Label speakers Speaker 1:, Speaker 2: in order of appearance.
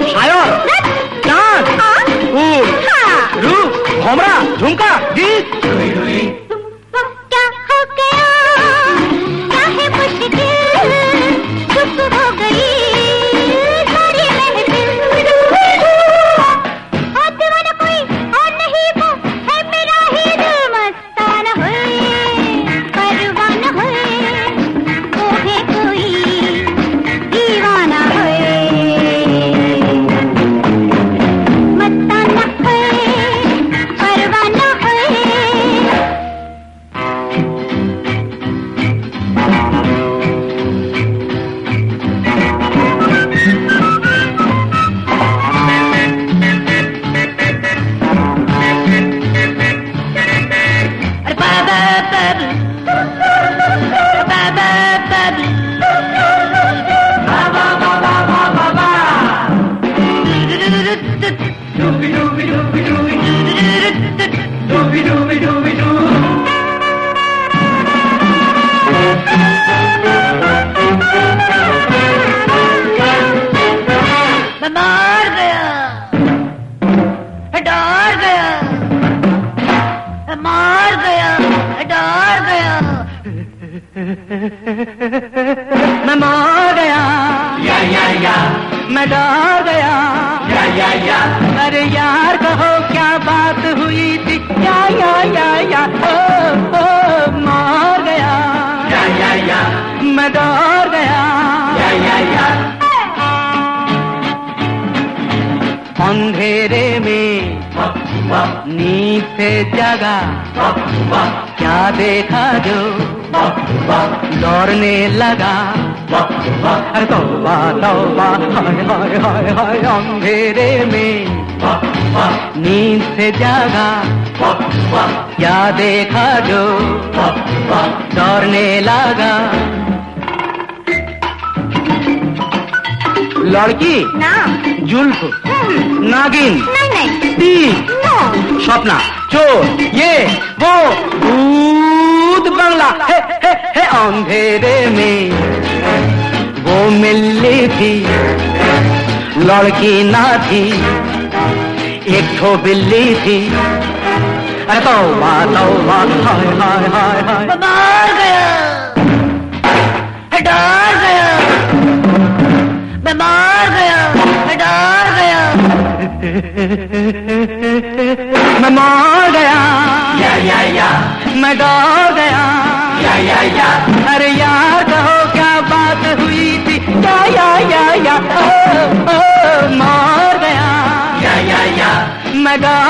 Speaker 1: शायर, डांस, फूल, रूप, भौमरा, झुमका, गीत।
Speaker 2: क्या हो गया, क्या है मुश्किल, चुप हो गई सारी महफिल। और दीवाना कोई और नहीं, वो है मेरा ही दिल। मस्ताना है, परवाना है, वो है कोई दीवाना है। मस्ताना है, परवाना है। मैं मार गया, डर गया, मार गया, डर गया,
Speaker 1: मैं मार गया, मैं डर गया, अरे यार कहो क्या बात हुई थी, या ओ मार गया, मैं डर गया, अंधेरे में नींद से जगा, क्या देखा जो दौड़ने लगा, अरे तौबा तौबा, हाय हाय हाय हाय। अंधेरे में नींद से जागा, क्या देखा जो दौड़ने लगा। लड़की,
Speaker 2: नाम,
Speaker 1: जुल्फ, नागिन,
Speaker 2: नहीं,
Speaker 1: तीर, सपना, चोर, ये वो भूत बंगला। हे अंधेरे में वो मिली थी, लड़की ना थी, एक ठो बिल्ली थी। अरे तौबा तौबा, हाय हाय हाय हाय।
Speaker 2: मार गया, डर गया, मैं मार गया, डर गया,
Speaker 1: मैं मार गया, मैं डर गया, अरे यार कहो क्या बात हुई थी, या ओ मार गया, मैं डर